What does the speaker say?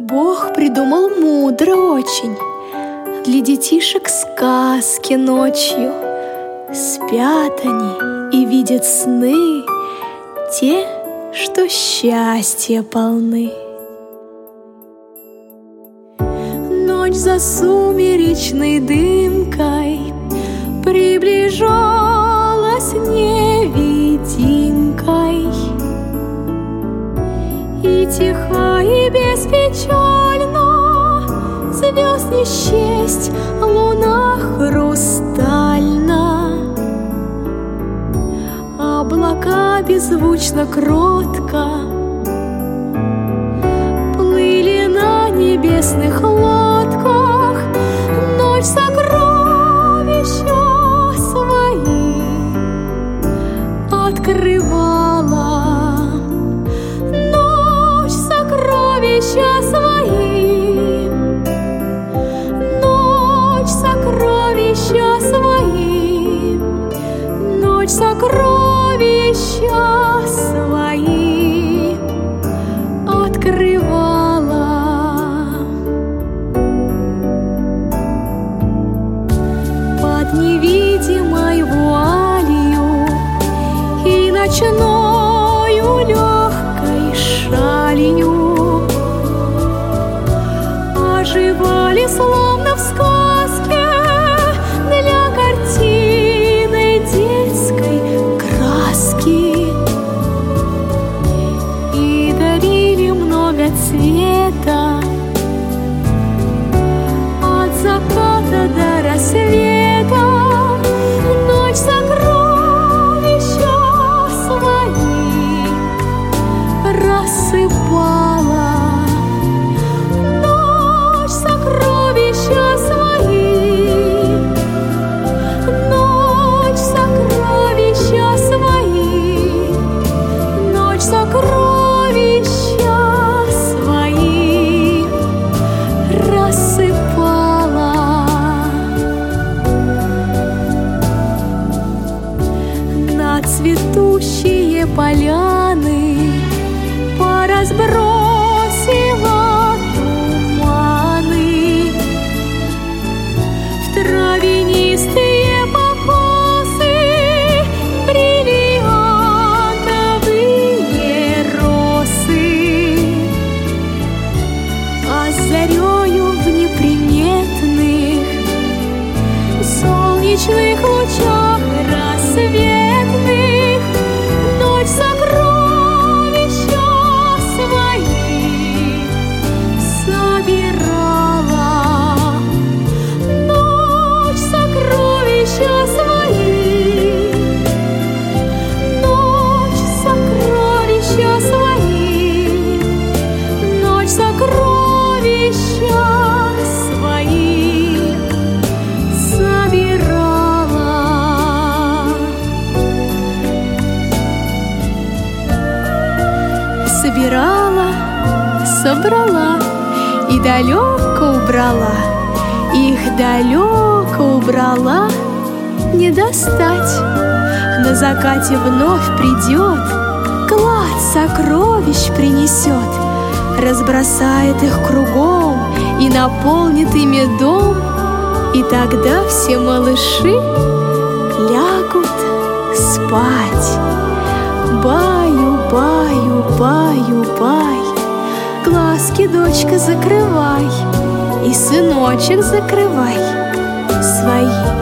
Бог придумал мудро очень для детишек сказки ночью. Спят они и видят сны, те, что счастья полны. Ночь за сумеречной дымкой приближалась невидимкой, и тихо и беспечально звезд не счесть, луна хрустальна. Облака беззвучно кротко плыли на небесных лодках. Ночь сокровища свои открывала. Ночь сокровища свои, ночь сокровища свои, ночь сокровища свои открывала. Под невидимой вуалью и ночною легкой шалью оживали, словно в сказке, для картины детской краски, и дарили много цвета от заката до рассвета. Ночь сокровища свои рассыпала. Ночь сокровища свои, ночь сокровища свои, ночь сокровища свои рассыпала. На цветущие поляны поразбросила туманы, в травянистые покосы бриллиантовые росы, а с зарею в неприметных солнечных лучах рассветных ночь сокровища свои собирала. Ночь сокровища свои, ночь сокровища свои, ночь сокровища свои собирала. Собирала, собрала и далеко убрала. Их далеко убрала, не достать. На закате вновь придет, клад сокровищ принесет, разбросает их кругом и наполнит ими дом. И тогда все малыши лягут спать. Баю, баю, баю, бай, глазки, дочка, закрывай, и сыночек закрывай свои.